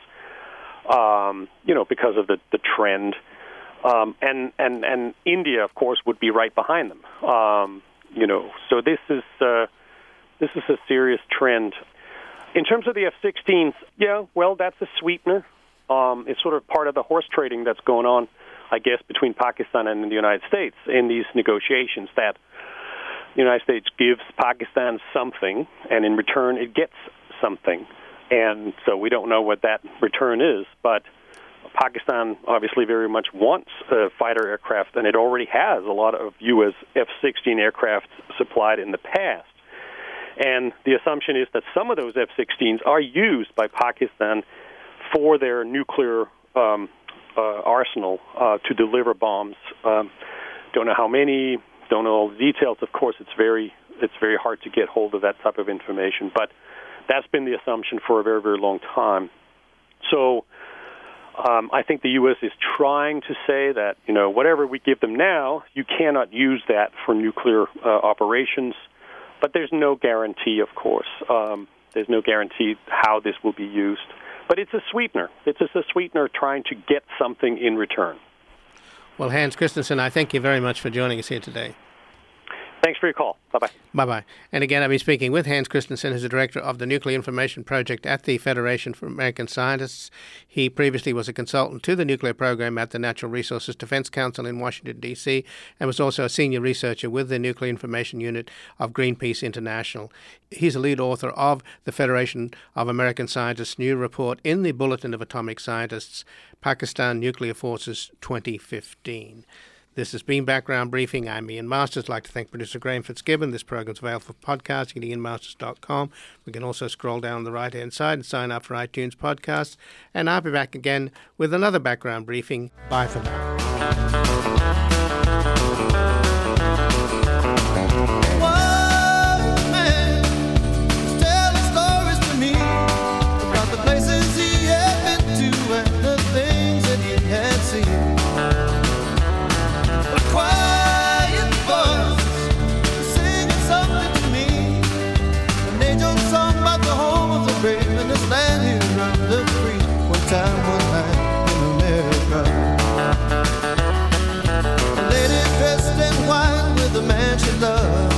um, you know, because of the, the trend. Um, and, and, and India, of course, would be right behind them. Um, you know, so this is, uh, this is a serious trend. In terms of the F sixteens, yeah, well, that's a sweetener. Um, it's sort of part of the horse trading that's going on, I guess, between Pakistan and the United States in these negotiations, that the United States gives Pakistan something, and in return it gets something. And so we don't know what that return is, but Pakistan obviously very much wants uh, fighter aircraft, and it already has a lot of U S F sixteen aircraft supplied in the past. And the assumption is that some of those F sixteens are used by Pakistan for their nuclear um, uh, arsenal uh, to deliver bombs. Um, don't know how many, don't know all the details. Of course, it's very it's very hard to get hold of that type of information, but that's been the assumption for a very, very long time. So um, I think the U S is trying to say that, you know, whatever we give them now, you cannot use that for nuclear uh, operations, but there's no guarantee, of course. Um, there's no guarantee how this will be used. But it's a sweetener. It's just a sweetener trying to get something in return. Well, Hans Christensen, I thank you very much for joining us here today. Thanks for your call. Bye-bye. Bye-bye. And again, I've been speaking with Hans Christensen, who's the director of the Nuclear Information Project at the Federation for American Scientists. He previously was a consultant to the nuclear program at the Natural Resources Defense Council in Washington, D C, and was also a senior researcher with the Nuclear Information Unit of Greenpeace International. He's a lead author of the Federation of American Scientists' new report in the Bulletin of Atomic Scientists, Pakistan Nuclear Forces twenty fifteen. This has been Background Briefing. I'm Ian Masters. I'd like to thank producer Graham Fitzgibbon. This program's available for podcasting at ian masters dot com. We can also scroll down the right-hand side and sign up for iTunes podcasts. And I'll be back again with another Background Briefing. Bye for now. Time one night in America, a lady dressed in white with a man she loved.